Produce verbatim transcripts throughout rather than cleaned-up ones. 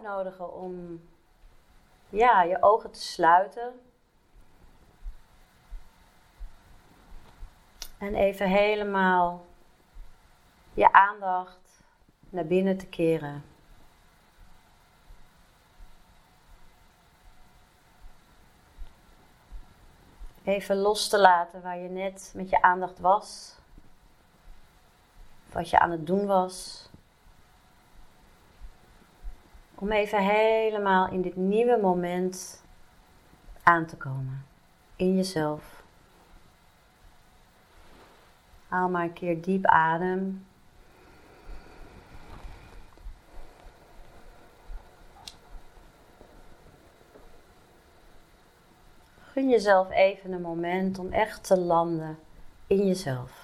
uitnodigen om ja, je ogen te sluiten. En even helemaal je aandacht naar binnen te keren. Even los te laten waar je net met je aandacht was. Wat je aan het doen was. Om even helemaal in dit nieuwe moment aan te komen. In jezelf. Haal maar een keer diep adem. Gun jezelf even een moment om echt te landen in jezelf.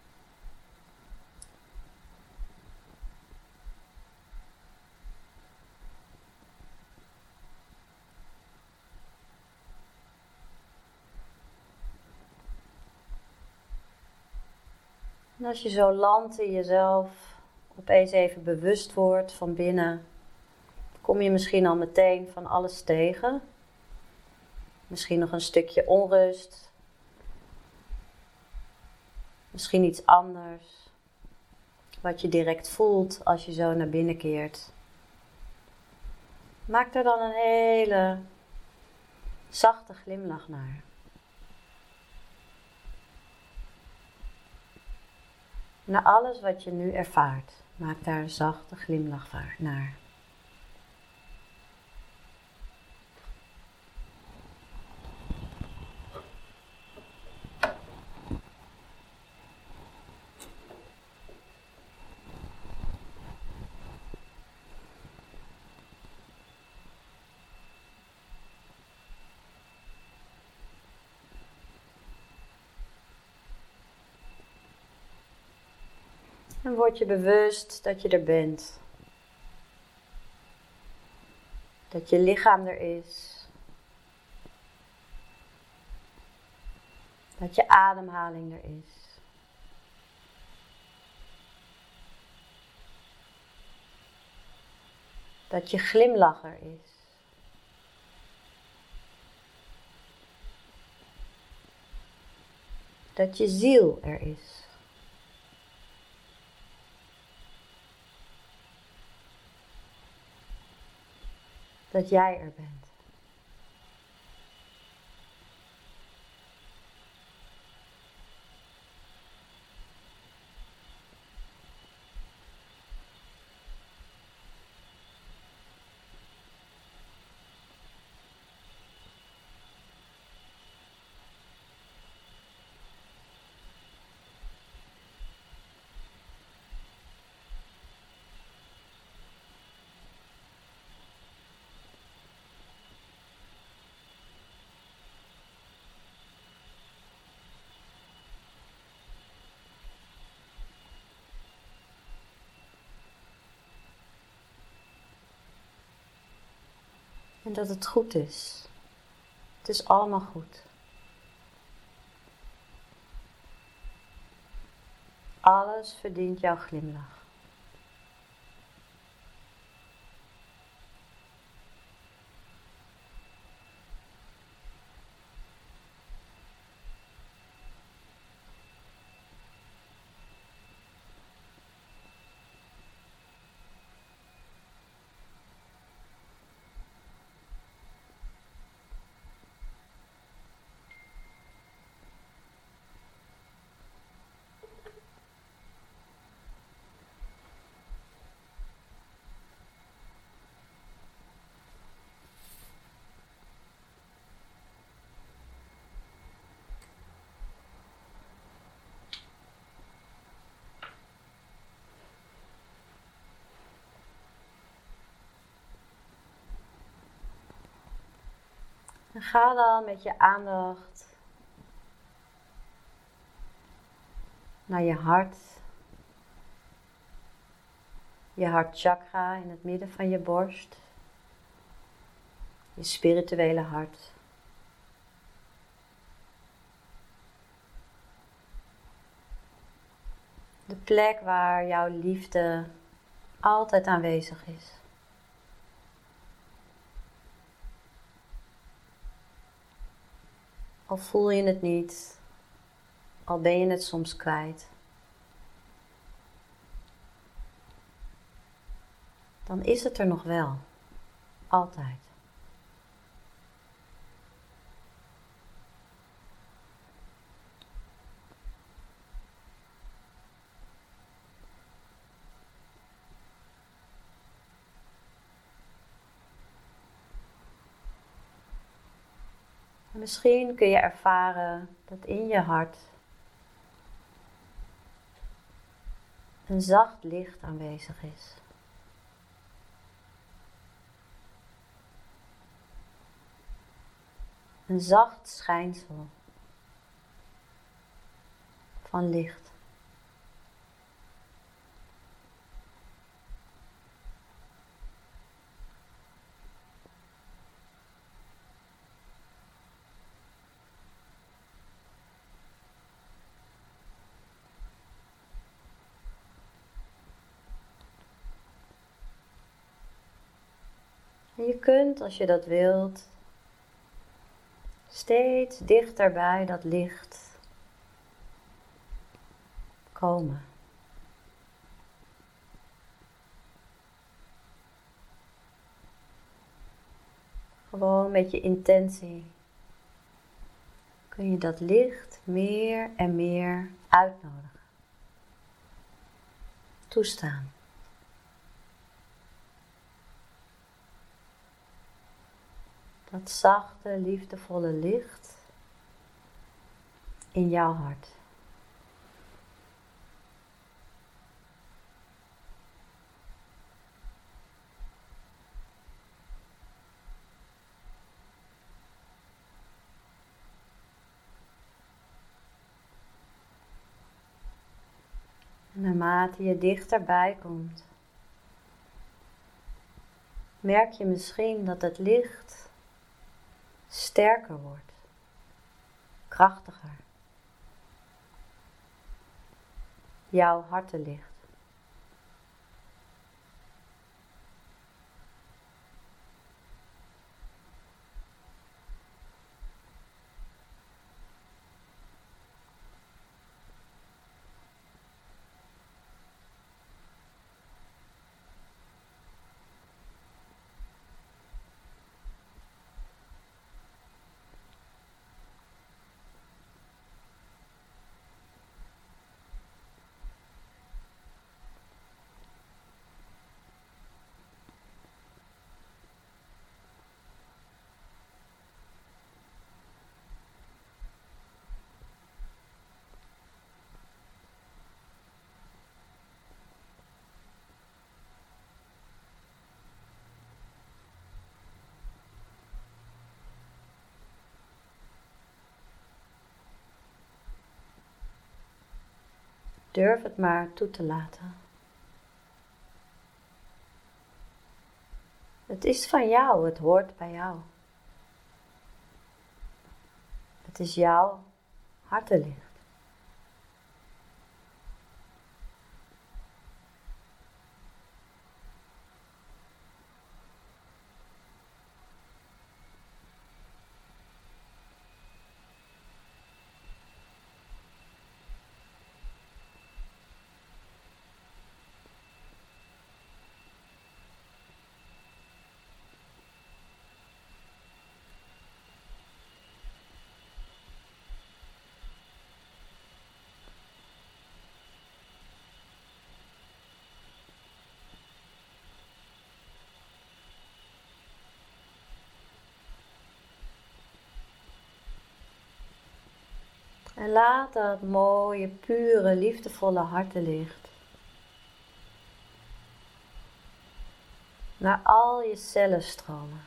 En als je zo landt in jezelf, opeens even bewust wordt van binnen, kom je misschien al meteen van alles tegen. Misschien nog een stukje onrust. Misschien iets anders. Wat je direct voelt als je zo naar binnen keert. Maak er dan een hele zachte glimlach naar. Naar alles wat je nu ervaart. Maak daar een zachte glimlach naar. En word je bewust dat je er bent. Dat je lichaam er is. Dat je ademhaling er is. Dat je glimlach er is. Dat je ziel er is. Dat jij er bent. En dat het goed is. Het is allemaal goed. Alles verdient jouw glimlach. En ga dan met je aandacht naar je hart. Je hartchakra in het midden van je borst. Je spirituele hart. De plek waar jouw liefde altijd aanwezig is. Al voel je het niet, al ben je het soms kwijt. Dan is het er nog wel, altijd. En misschien kun je ervaren dat in je hart een zacht licht aanwezig is. Een zacht schijnsel van licht. En je kunt, als je dat wilt, steeds dichter bij dat licht komen. Gewoon met je intentie kun je dat licht meer en meer uitnodigen. Toestaan. Dat zachte, liefdevolle licht in jouw hart. En naarmate je dichterbij komt, merk je misschien dat het licht sterker wordt, krachtiger. Jouw hartenlicht. Durf het maar toe te laten. Het is van jou, het hoort bij jou. Het is jouw hartenlicht. En laat dat mooie, pure, liefdevolle hartenlicht naar al je cellen stromen.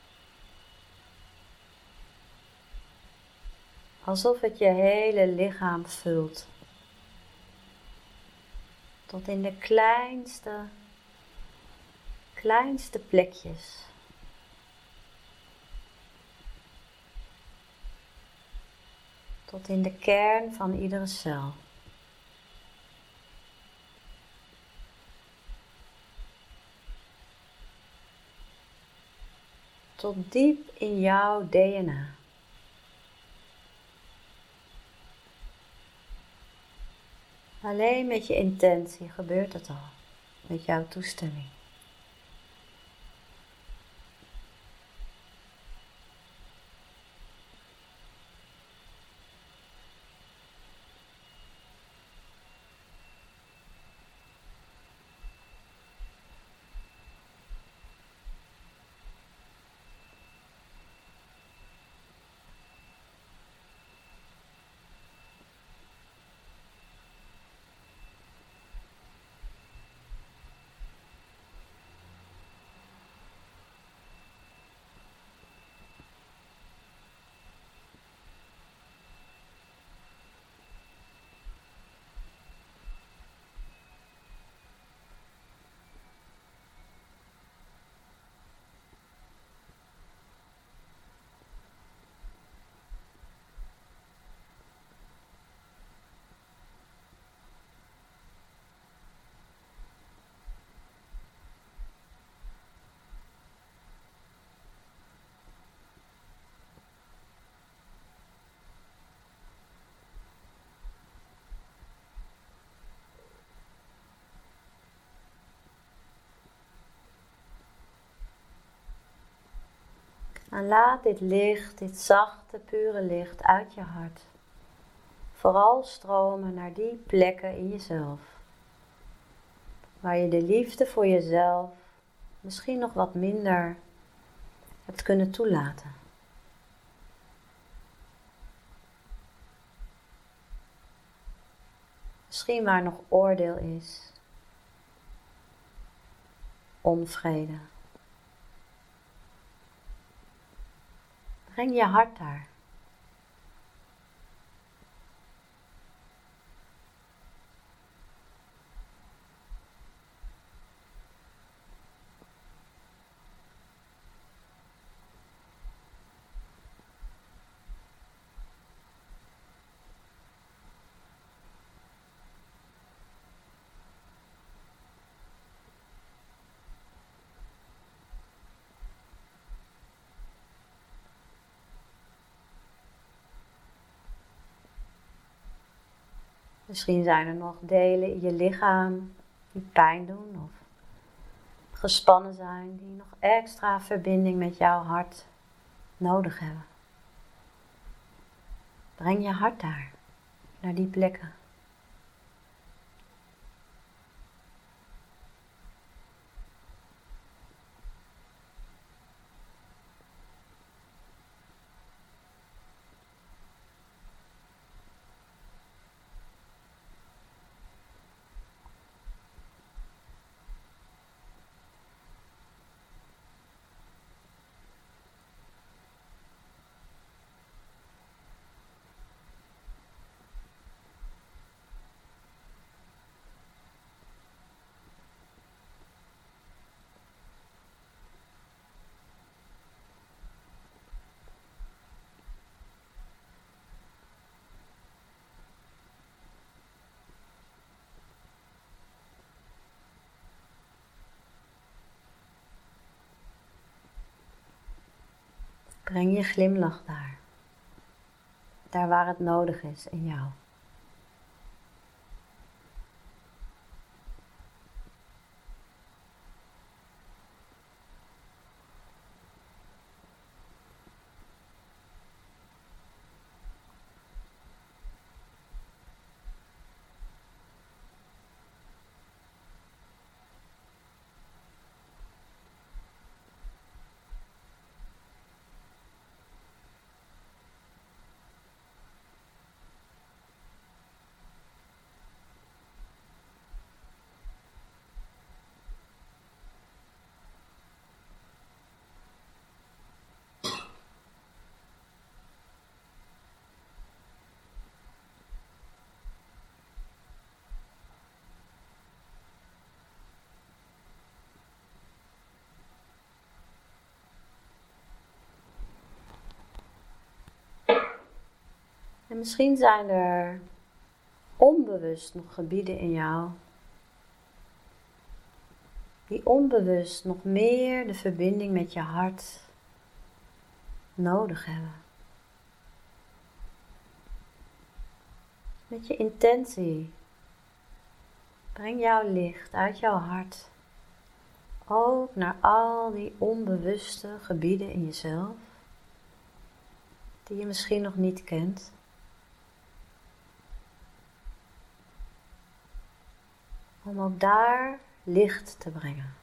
Alsof het je hele lichaam vult. Tot in de kleinste, kleinste plekjes. Tot in de kern van iedere cel. Tot diep in jouw D N A. Alleen met je intentie gebeurt het al, met jouw toestemming. En laat dit licht, dit zachte, pure licht uit je hart vooral stromen naar die plekken in jezelf, waar je de liefde voor jezelf misschien nog wat minder hebt kunnen toelaten. Misschien waar nog oordeel is, onvrede. Breng je hart daar. Misschien zijn er nog delen in je lichaam die pijn doen of gespannen zijn, die nog extra verbinding met jouw hart nodig hebben. Breng je hart daar, naar die plekken. Breng je glimlach daar. Daar waar het nodig is in jou. En misschien zijn er onbewust nog gebieden in jou die onbewust nog meer de verbinding met je hart nodig hebben. Met je intentie Breng jouw licht uit jouw hart ook naar al die onbewuste gebieden in jezelf die je misschien nog niet kent. Om ook daar licht te brengen.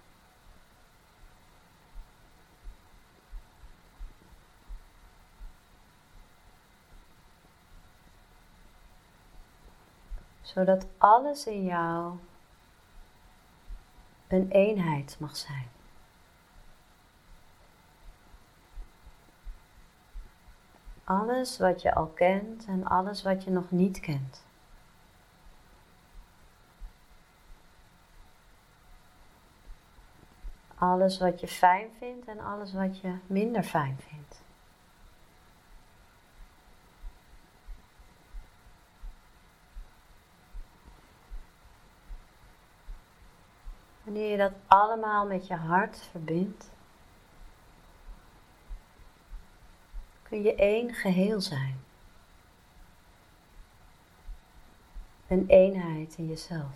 Zodat alles in jou een eenheid mag zijn. Alles wat je al kent en alles wat je nog niet kent. Alles wat je fijn vindt en alles wat je minder fijn vindt. Wanneer je dat allemaal met je hart verbindt, kun je één geheel zijn. Een eenheid in jezelf.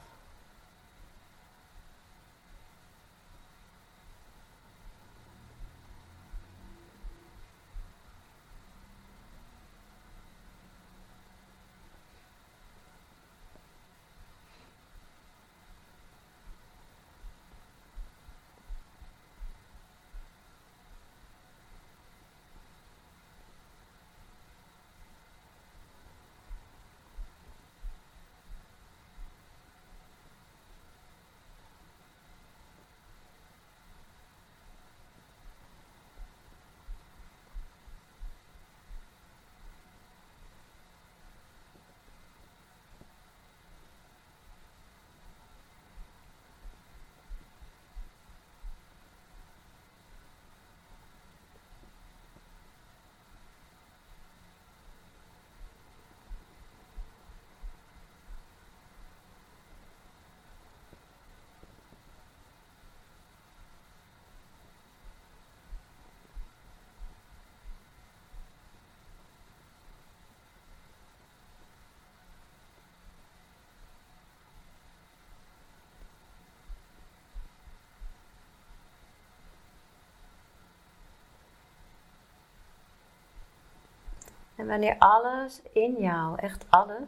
En wanneer alles in jou, echt alles,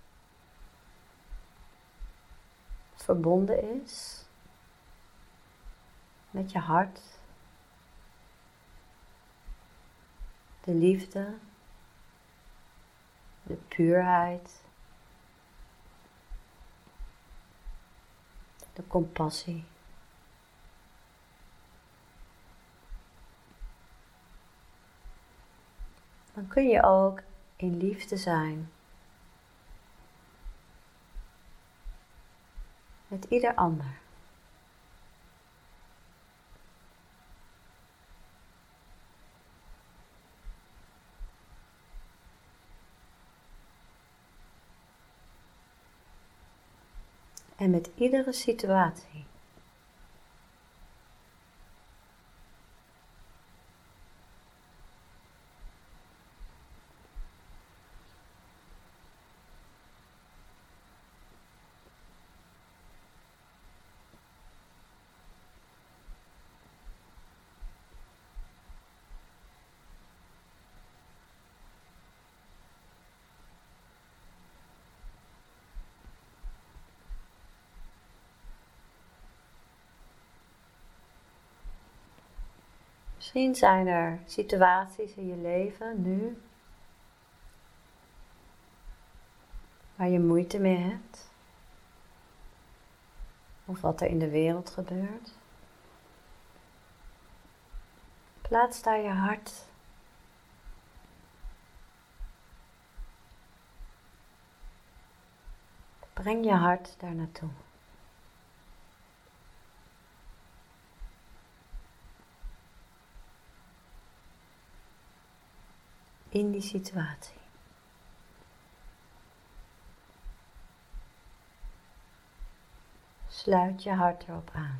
verbonden is met je hart, de liefde, de puurheid, de compassie. Dan kun je ook in liefde zijn met ieder ander. En met iedere situatie. Misschien zijn er situaties in je leven nu waar je moeite mee hebt. Of wat er in de wereld gebeurt. Plaats daar je hart. Breng je hart daar naartoe. In die situatie. Sluit je hart erop aan.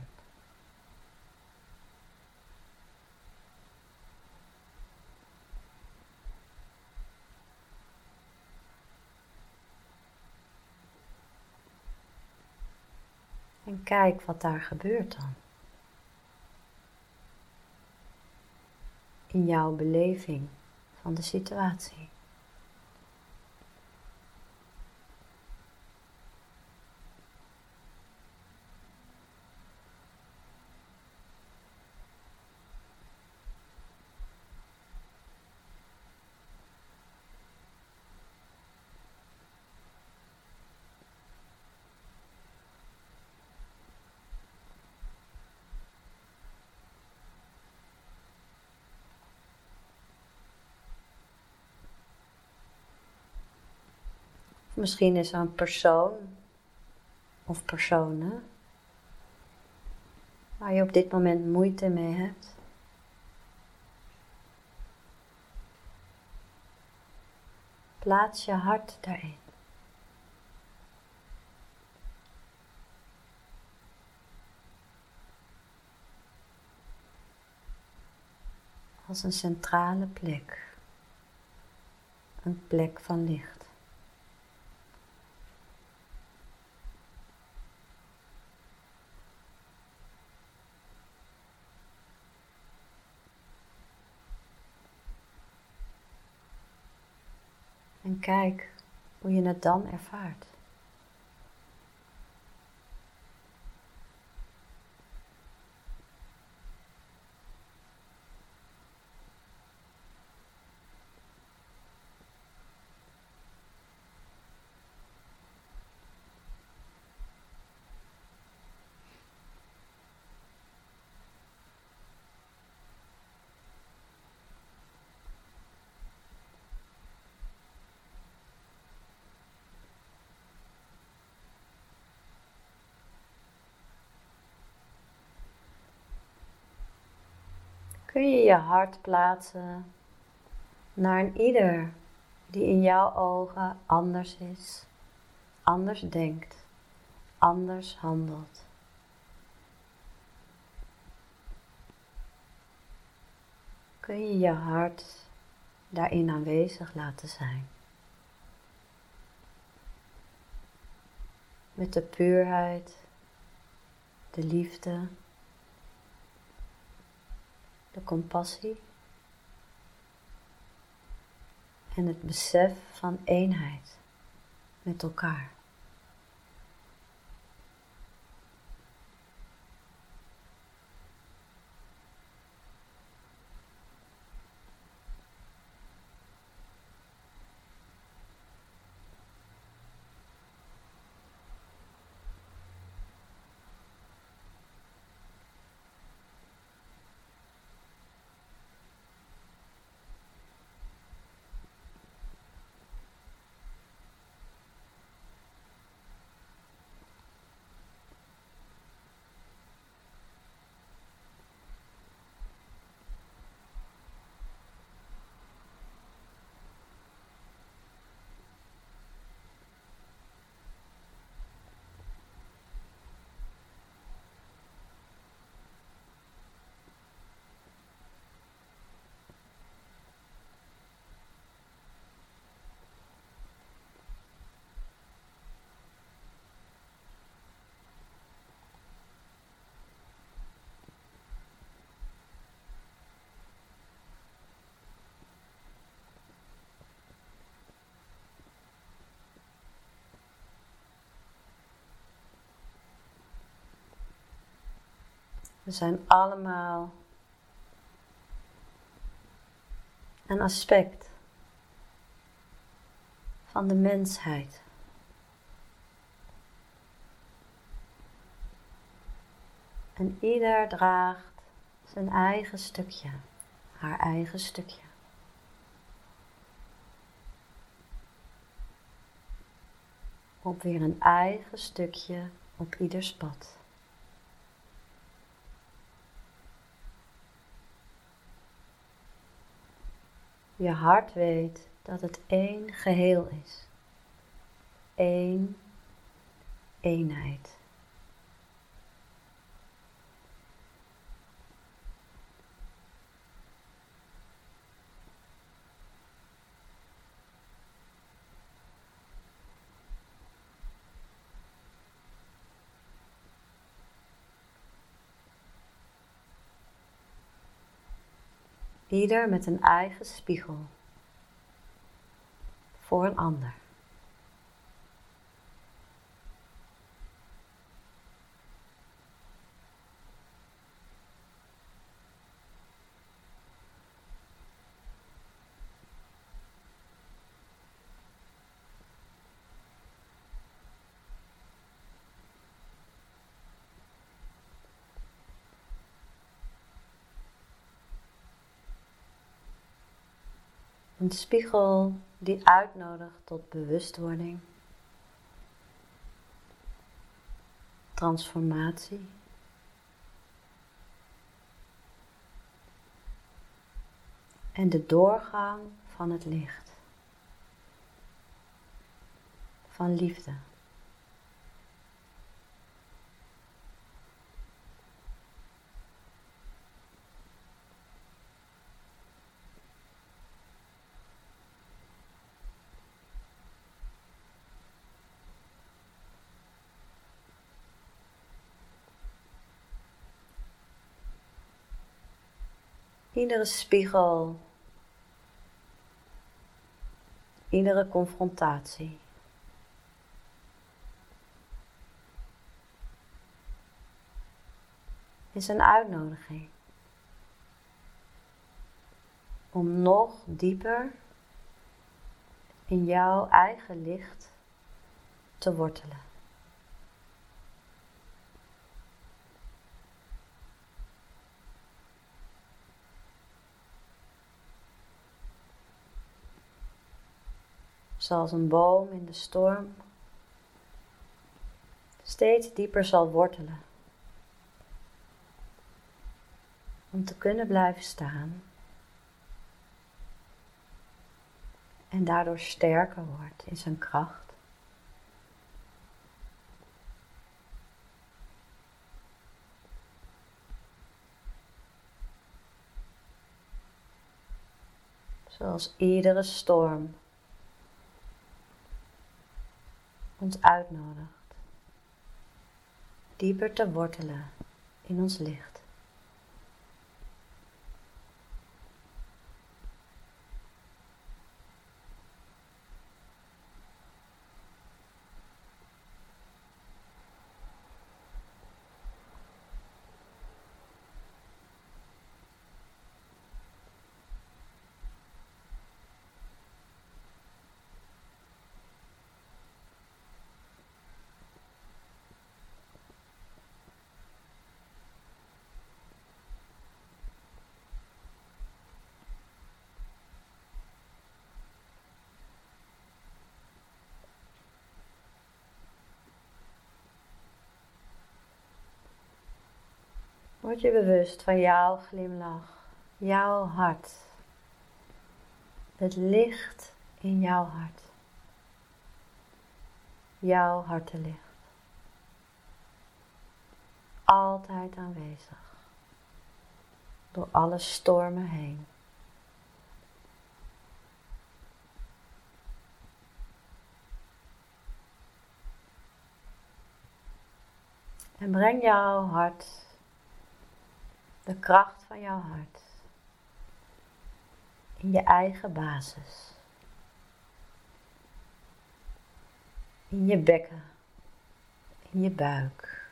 En kijk wat daar gebeurt dan. In jouw beleving van de situatie. Misschien is er een persoon of personen waar je op dit moment moeite mee hebt. Plaats je hart daarin. Als een centrale plek. Een plek van licht. En kijk hoe je het dan ervaart. Kun je je hart plaatsen naar een ieder die in jouw ogen anders is, anders denkt, anders handelt. Kun je je hart daarin aanwezig laten zijn. Met de puurheid, de liefde, de compassie en het besef van eenheid met elkaar. We zijn allemaal een aspect van de mensheid. En ieder draagt zijn eigen stukje, haar eigen stukje. Op weer een eigen stukje op ieders pad. Je hart weet dat het één geheel is. Eén eenheid. Ieder met een eigen spiegel voor een ander. Een spiegel die uitnodigt tot bewustwording, transformatie en de doorgang van het licht, van liefde. Iedere spiegel, iedere confrontatie is een uitnodiging om nog dieper in jouw eigen licht te wortelen. Zoals een boom in de storm steeds dieper zal wortelen om te kunnen blijven staan en daardoor sterker wordt in zijn kracht. Zoals iedere storm ons uitnodigt dieper te wortelen in ons licht. Word je bewust van jouw glimlach, jouw hart, het licht in jouw hart, jouw hartelicht, altijd aanwezig, door alle stormen heen. En breng jouw hart, de kracht van jouw hart, in je eigen basis. In je bekken, in je buik.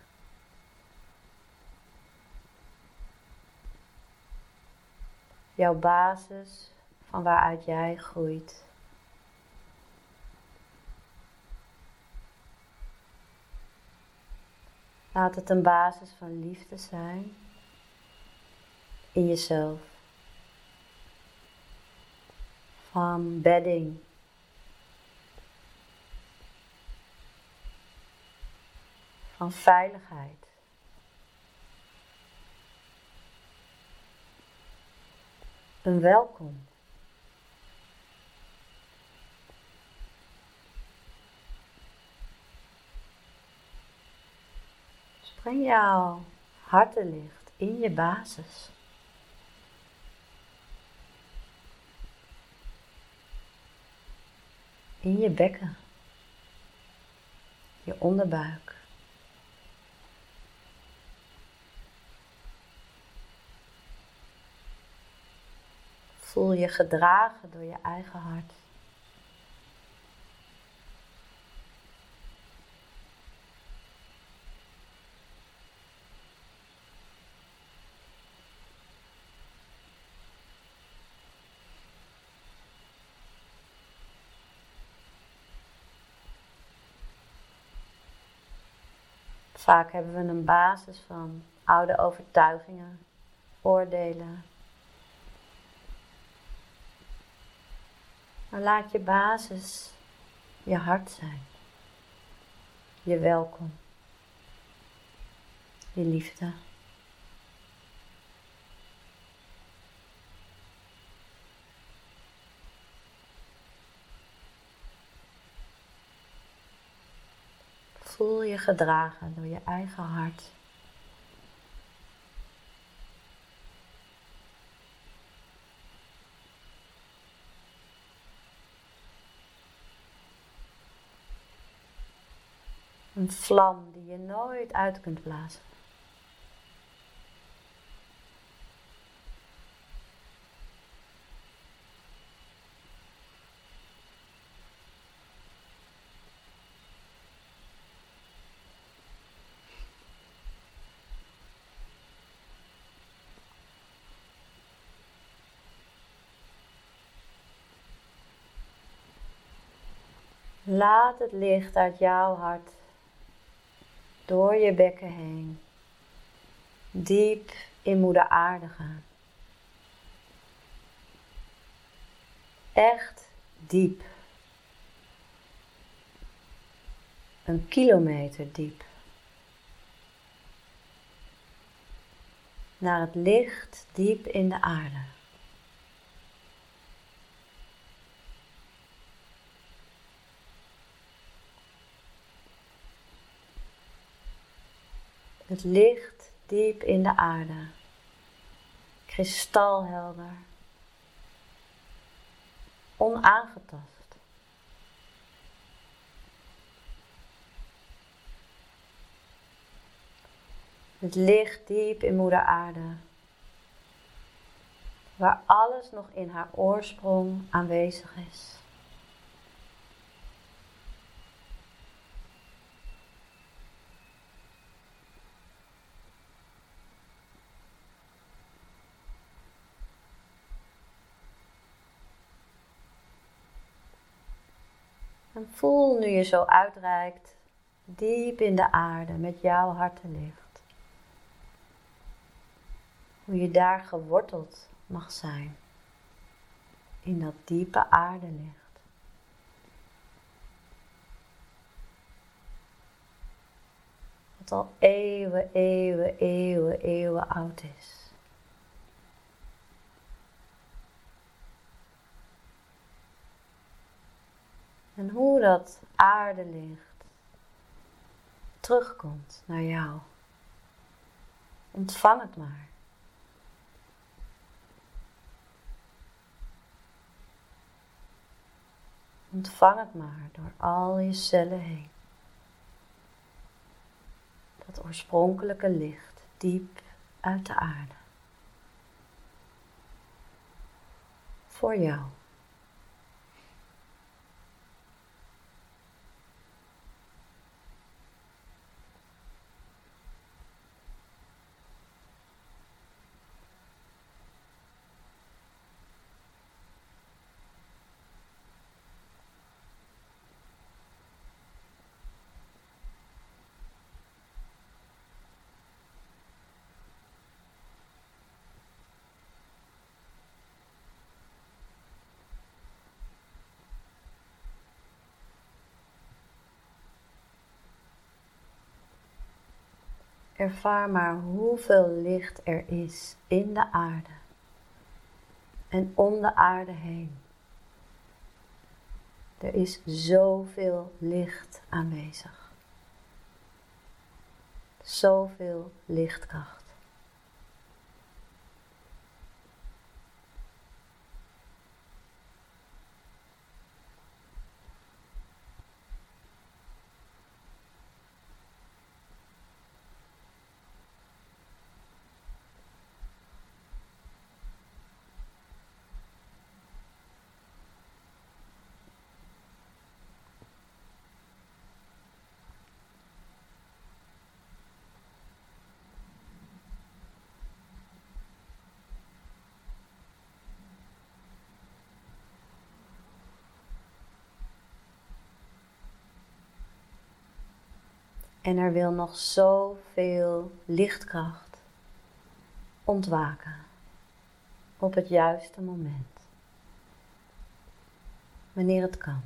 Jouw basis van waaruit jij groeit. Laat het een basis van liefde zijn in jezelf. Van bedding. Van veiligheid. Een welkom. Breng jouw hartelicht in je basis. In je bekken. Je onderbuik. Voel je gedragen door je eigen hart. Vaak hebben we een basis van oude overtuigingen, oordelen. Maar laat je basis je hart zijn. Je welkom. Je liefde. Voel je gedragen door je eigen hart. Een vlam die je nooit uit kunt blazen. Laat het licht uit jouw hart door je bekken heen, diep in moeder aarde gaan. Echt diep. Een kilometer diep. Naar het licht diep in de aarde. Het licht diep in de aarde, kristalhelder, onaangetast. Het licht diep in moeder aarde, waar alles nog in haar oorsprong aanwezig is. En voel nu je zo uitreikt, diep in de aarde met jouw hartenlicht. Hoe je daar geworteld mag zijn, in dat diepe aardelicht. Wat al eeuwen, eeuwen, eeuwen, eeuwen oud is. En hoe dat aardelicht terugkomt naar jou. Ontvang het maar. Ontvang het maar door al je cellen heen. Dat oorspronkelijke licht diep uit de aarde. Voor jou. Ervaar maar hoeveel licht er is in de aarde en om de aarde heen. Er is zoveel licht aanwezig. Zoveel lichtkracht. En er wil nog zoveel lichtkracht ontwaken op het juiste moment, wanneer het kan.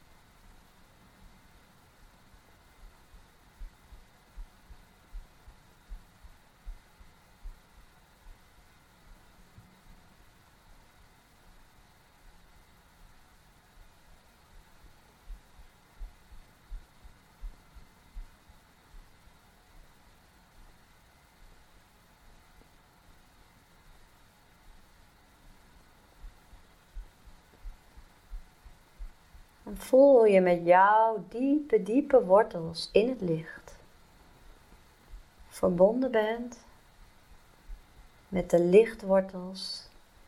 En voel hoe je met jouw diepe, diepe wortels in het licht verbonden bent met de lichtwortels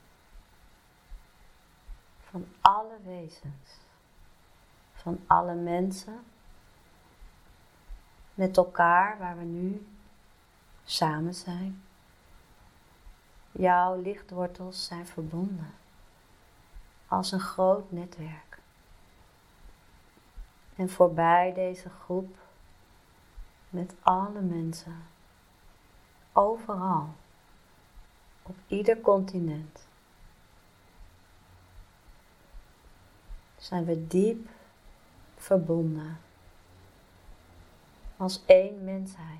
van alle wezens, van alle mensen, met elkaar waar we nu samen zijn. Jouw lichtwortels zijn verbonden als een groot netwerk. En voorbij deze groep met alle mensen, overal, op ieder continent, zijn we diep verbonden als één mensheid.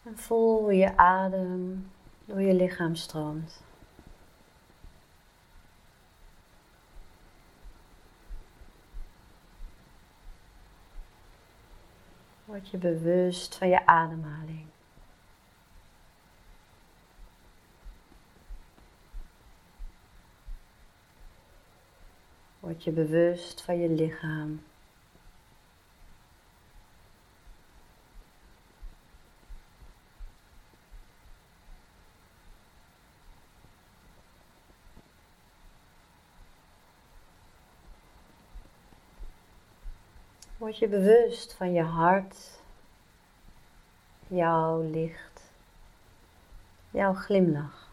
En voel hoe je adem door je lichaam stroomt. Word je bewust van je ademhaling. Word je bewust van je lichaam. Word je bewust van je hart, jouw licht, jouw glimlach.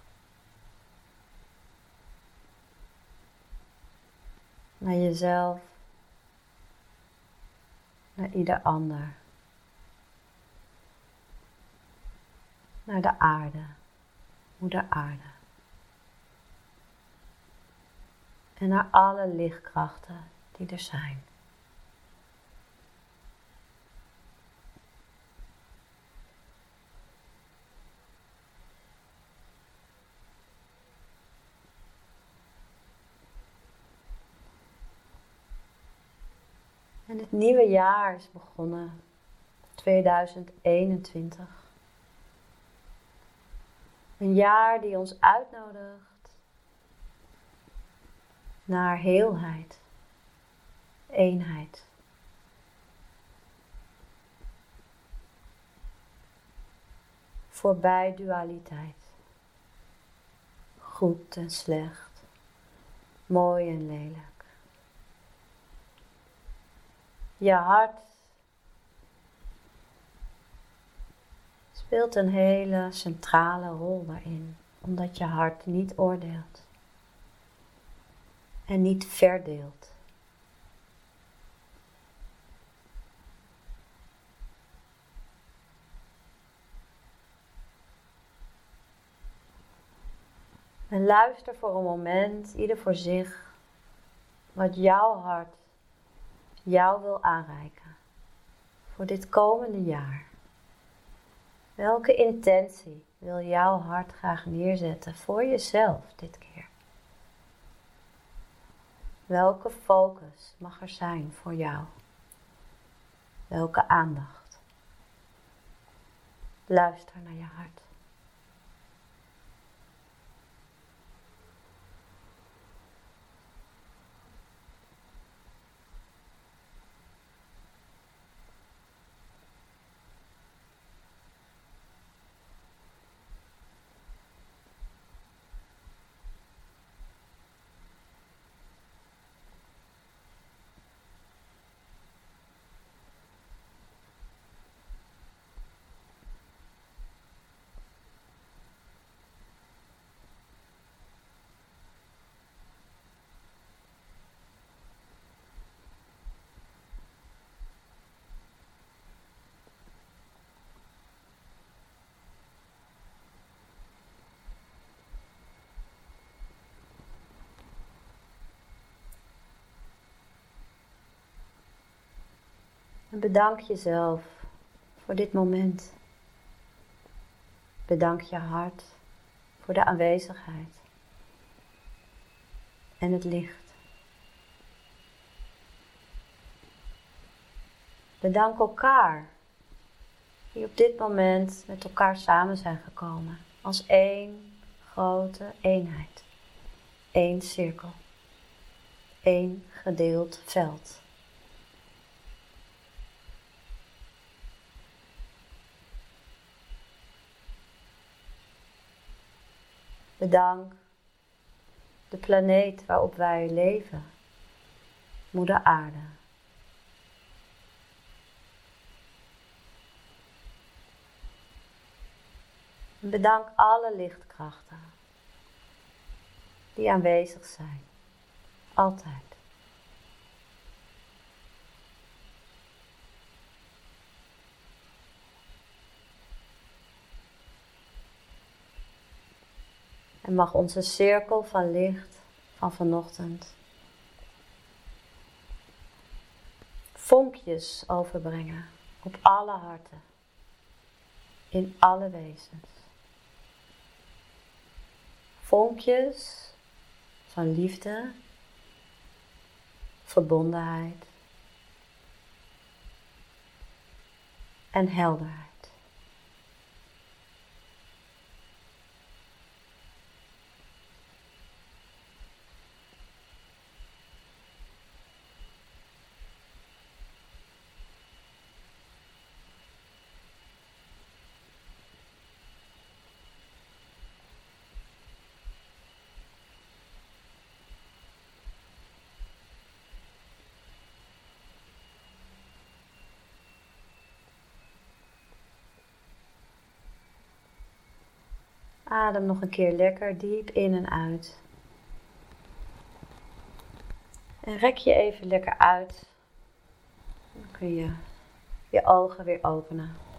Naar jezelf, naar ieder ander. Naar de aarde, moeder aarde. En naar alle lichtkrachten die er zijn. En het nieuwe jaar is begonnen, tweeduizend eenentwintig. Een jaar die ons uitnodigt naar heelheid, eenheid. Voorbij dualiteit, goed en slecht, mooi en lelijk. Je hart speelt een hele centrale rol daarin, omdat je hart niet oordeelt en niet verdeelt. En luister voor een moment, ieder voor zich, wat jouw hart jou wil aanreiken voor dit komende jaar. Welke intentie wil jouw hart graag neerzetten voor jezelf dit keer? Welke focus mag er zijn voor jou? Welke aandacht? Luister naar je hart. En bedank jezelf voor dit moment. Bedank je hart voor de aanwezigheid en het licht. Bedank elkaar die op dit moment met elkaar samen zijn gekomen als één grote eenheid, één cirkel, één gedeeld veld. Bedank de planeet waarop wij leven, moeder aarde. En bedank alle lichtkrachten die aanwezig zijn, altijd. En mag onze cirkel van licht van vanochtend vonkjes overbrengen op alle harten. in alle wezens. Vonkjes van liefde, verbondenheid en helderheid. Adem nog een keer lekker diep in en uit. En rek je even lekker uit. Dan kun je je ogen weer openen.